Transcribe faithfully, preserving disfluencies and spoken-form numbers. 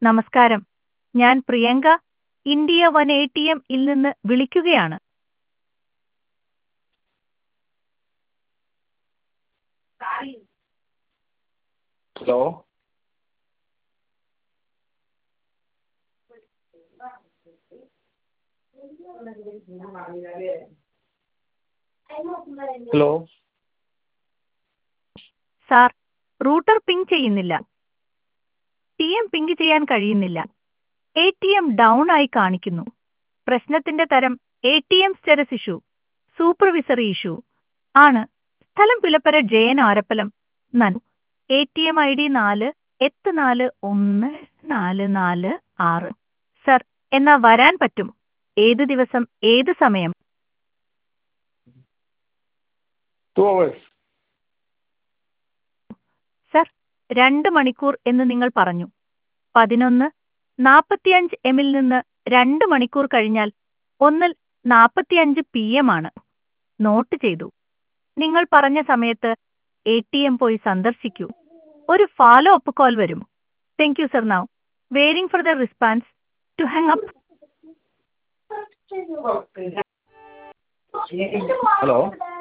നമസ്കാരം. ഞാൻ Priyanka, India One A T M ഇൽ നിന്ന് വിളിക്കുകയാണ്. Hello. Hello. Sir, router ping ചെയ്യുന്നില്ല. ടി എം പിങ് ചെയ്യാൻ കഴിയുന്നില്ല. എ ടി എം ഡൗൺ ആയി കാണിക്കുന്നു. പ്രശ്നത്തിന്റെ തരം A T M status issue, supervisory issue ആണ്. സ്ഥലം പിലപ്പര ജയൻ ആരപ്പലം നൻ. A T M I D നാല് എട്ട് നാല് ഒന്ന് നാല് നാല് ആറ്. സർ, എന്നാ വരാൻ പറ്റും? ഏത് ദിവസം, ഏത് സമയം? Two hours. സർ, രണ്ട് മണിക്കൂർ എന്ന് നിങ്ങൾ പറഞ്ഞു. പതിനൊന്ന് നാൽപ്പത്തിയഞ്ച് എമ്മിൽ നിന്ന് രണ്ട് മണിക്കൂർ കഴിഞ്ഞാൽ ഒന്നിൽ നാൽപ്പത്തിയഞ്ച് പി എം ആണ്. നോട്ട് ചെയ്തു. നിങ്ങൾ പറഞ്ഞ സമയത്ത് എ ടി എം പോയി സന്ദർശിക്കൂ. ഒരു ഫോളോ അപ്പ് കോൾ വരും. Thank you sir. Now waiting for the response to hang up. Hello.